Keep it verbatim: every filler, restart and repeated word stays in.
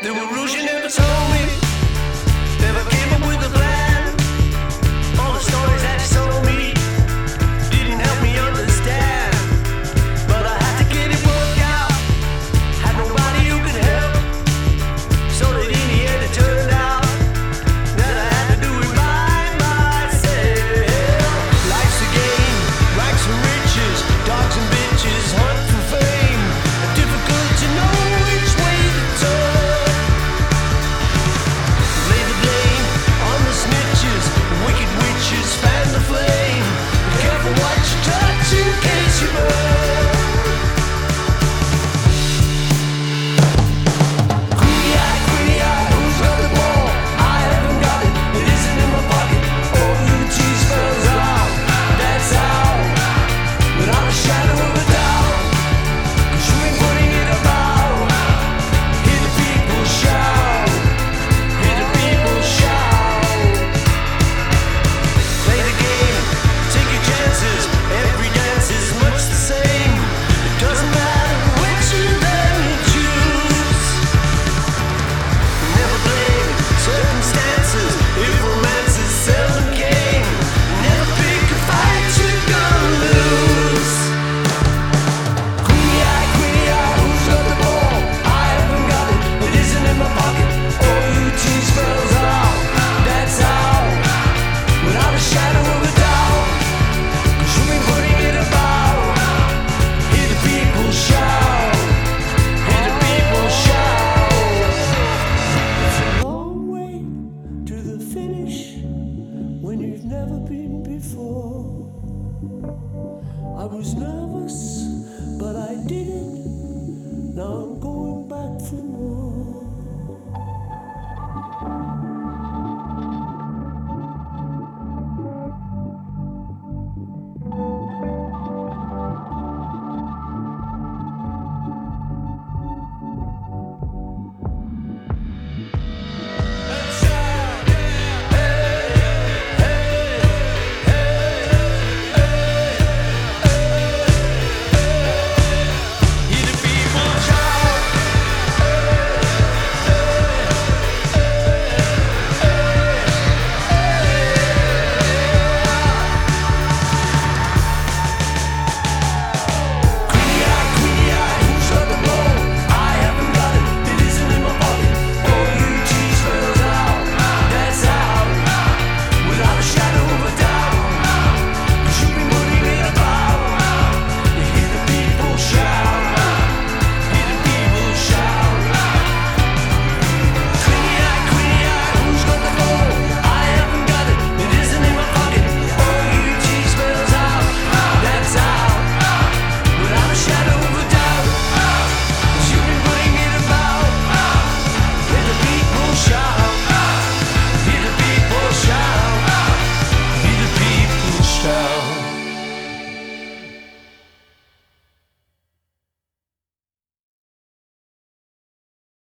The rules you never told me, never came up with a plan. All the stories that you told me didn't help me understand. But I had to get it worked out, had nobody who could help. So that in the end it turned out that I had to do it by myself. Life's a game, rags and riches, dogs and bitches, hunt for fame. Difficult to know which way to turn. Lay the blame on the snitches, wicked witches fan the flame. Be careful what you touch in case you burn. Greedy eye, greedy eye, who's got the ball? I haven't got it, it isn't in my pocket. All the cheese falls out, that's how. Without a shadow of a doubt, 'cause you ain't putting it about. Hear the people shout, hear the people shout. Play the game, take your chances. Every dance is much the same. It doesn't matter which of them you choose. Never blame circumstances if romances seldom came. Never pick a fight you're gonna lose. Greedy eye, greedy eye, who's got the ball? I haven't got it, it isn't in my pocket. All you cheese spells out, that's how. Without a shadow of a doubt, 'cause you ain't putting it about. Hear the people shout, hear the people shout. It's a long way to the finish when you've never been before. I was nervous, but I did it. Now I'm